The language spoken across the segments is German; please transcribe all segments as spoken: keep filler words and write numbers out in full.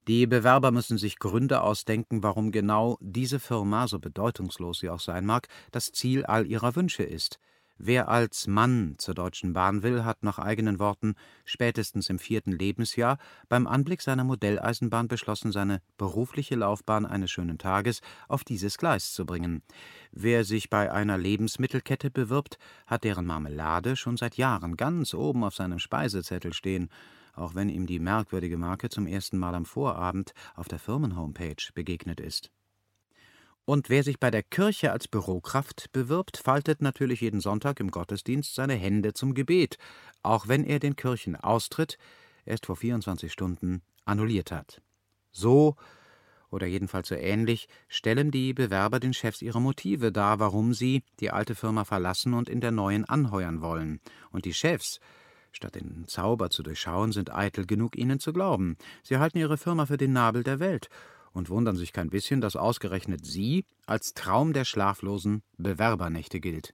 Die Bewerber müssen sich Gründe ausdenken, warum genau diese Firma, so bedeutungslos sie auch sein mag, das Ziel all ihrer Wünsche ist. Wer als Mann zur Deutschen Bahn will, hat nach eigenen Worten spätestens im vierten Lebensjahr beim Anblick seiner Modelleisenbahn beschlossen, seine berufliche Laufbahn eines schönen Tages auf dieses Gleis zu bringen. Wer sich bei einer Lebensmittelkette bewirbt, hat deren Marmelade schon seit Jahren ganz oben auf seinem Speisezettel stehen, auch wenn ihm die merkwürdige Marke zum ersten Mal am Vorabend auf der Firmenhomepage begegnet ist. Und wer sich bei der Kirche als Bürokraft bewirbt, faltet natürlich jeden Sonntag im Gottesdienst seine Hände zum Gebet, auch wenn er den Kirchenaustritt erst vor vierundzwanzig Stunden annulliert hat. So, oder jedenfalls so ähnlich, stellen die Bewerber den Chefs ihre Motive dar, warum sie die alte Firma verlassen und in der neuen anheuern wollen. Und die Chefs, statt den Zauber zu durchschauen, sind eitel genug, ihnen zu glauben. Sie halten ihre Firma für den Nabel der Welt und wundern sich kein bisschen, dass ausgerechnet sie als Traum der schlaflosen Bewerbernächte gilt.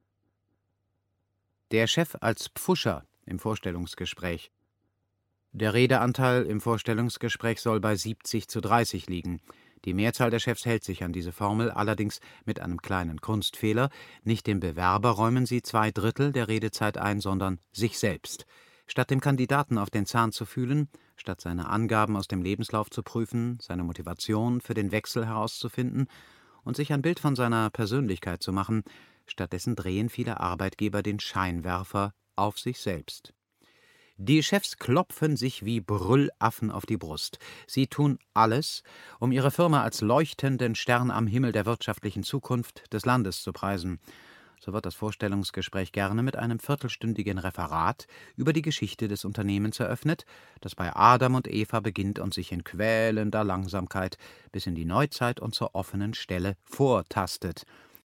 Der Chef als Pfuscher im Vorstellungsgespräch. Der Redeanteil im Vorstellungsgespräch soll bei siebzig zu dreißig liegen. Die Mehrzahl der Chefs hält sich an diese Formel, allerdings mit einem kleinen Kunstfehler. Nicht dem Bewerber räumen sie zwei Drittel der Redezeit ein, sondern sich selbst. Statt dem Kandidaten auf den Zahn zu fühlen, statt seine Angaben aus dem Lebenslauf zu prüfen, seine Motivation für den Wechsel herauszufinden und sich ein Bild von seiner Persönlichkeit zu machen, stattdessen drehen viele Arbeitgeber den Scheinwerfer auf sich selbst. Die Chefs klopfen sich wie Brüllaffen auf die Brust. Sie tun alles, um ihre Firma als leuchtenden Stern am Himmel der wirtschaftlichen Zukunft des Landes zu preisen. So wird das Vorstellungsgespräch gerne mit einem viertelstündigen Referat über die Geschichte des Unternehmens eröffnet, das bei Adam und Eva beginnt und sich in quälender Langsamkeit bis in die Neuzeit und zur offenen Stelle vortastet.